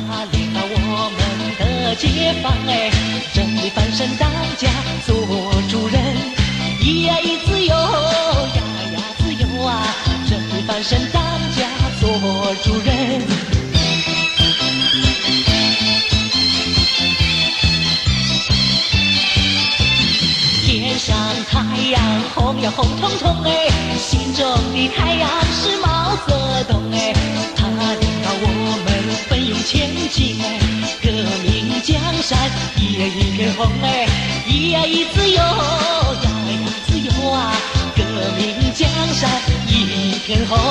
他领导我们的解放哎，真理翻身当家做主人，咿呀咿自由呀呀自由啊，真理翻身当家做主人。天上太阳红呀红彤彤哎，心中的太阳是毛泽东哎，他领导我们奋勇前进哎，革命江山一片红哎，咿呀咿自由呀呀自由啊，革命江山一片红。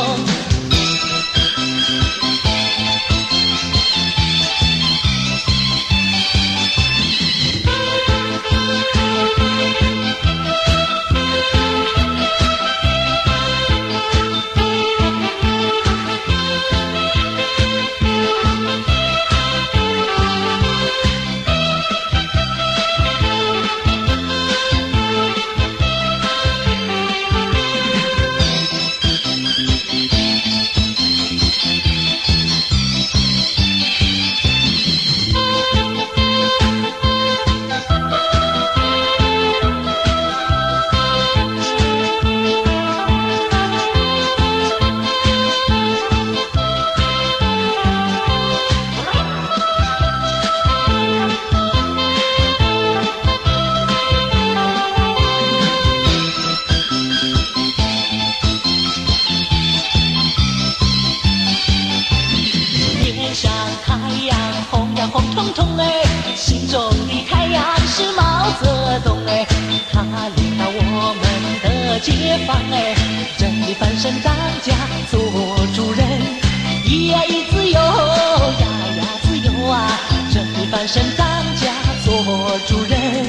红彤彤哎，心中的太阳是毛泽东哎，他领导我们的解放哎，真理翻身当家做主人，咿呀咿自由呀呀自由啊，真理翻身当家做主人。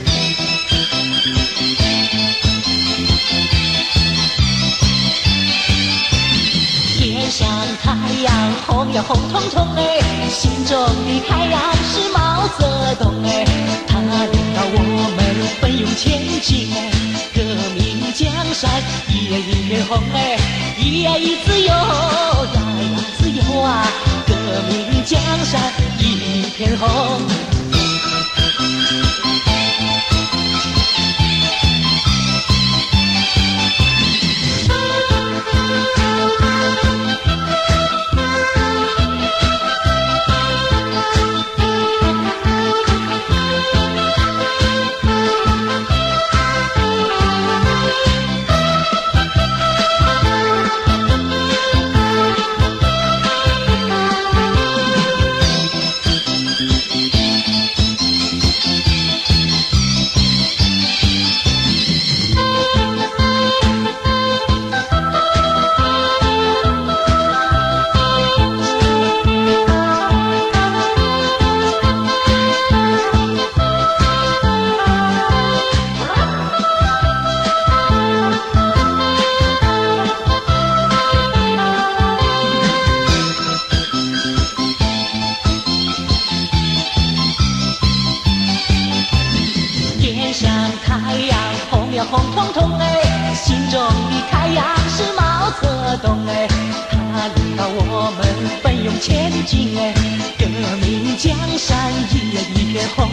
天上太阳红呀红彤彤哎，心中的太阳是毛泽东哎，他领导我们奋勇前进哎，革命江山一片红哎，咿呀咿自由呀呀自由啊，革命江山一片红。太阳红呀红彤彤哎，心中的太阳是毛泽东哎，他领导我们奋勇前进哎，革命江山一片红。